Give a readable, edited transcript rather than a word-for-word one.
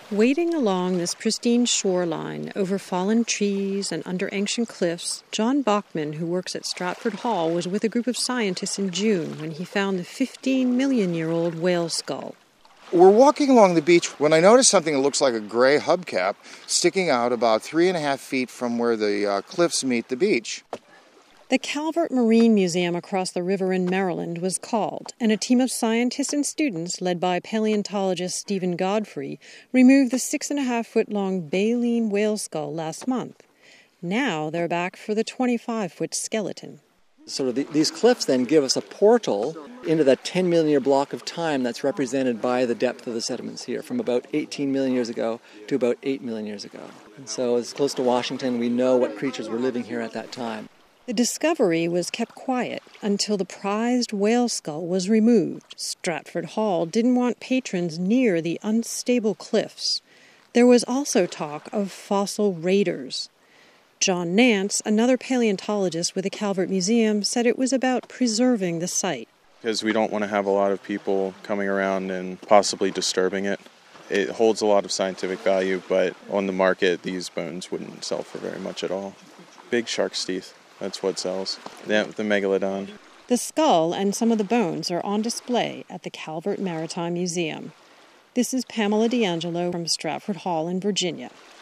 Wading along this pristine shoreline, over fallen trees and under ancient cliffs, John Bachman, who works at Stratford Hall, was with a group of scientists in June when he found the 15-million-year-old whale skull. We're walking along the beach when I noticed something that looks like a gray hubcap sticking out about 3.5 feet from where the cliffs meet the beach. The Calvert Marine Museum across the river in Maryland was called, and a team of scientists and students, led by paleontologist Stephen Godfrey, removed the 6.5-foot-long baleen whale skull last month. Now they're back for the 25-foot skeleton. So these cliffs then give us a portal into that 10 million year block of time that's represented by the depth of the sediments here, from about 18 million years ago to about 8 million years ago. And so as close to Washington, we know what creatures were living here at that time. The discovery was kept quiet until the prized whale skull was removed. Stratford Hall didn't want patrons near the unstable cliffs. There was also talk of fossil raiders. John Nance, another paleontologist with the Calvert Museum, said it was about preserving the site. Because we don't want to have a lot of people coming around and possibly disturbing it. It holds a lot of scientific value, but on the market, these bones wouldn't sell for very much at all. Big shark's teeth. That's what sells. Yeah, the megalodon. The skull and some of the bones are on display at the Calvert Maritime Museum. This is Pamela D'Angelo from Stratford Hall in Virginia.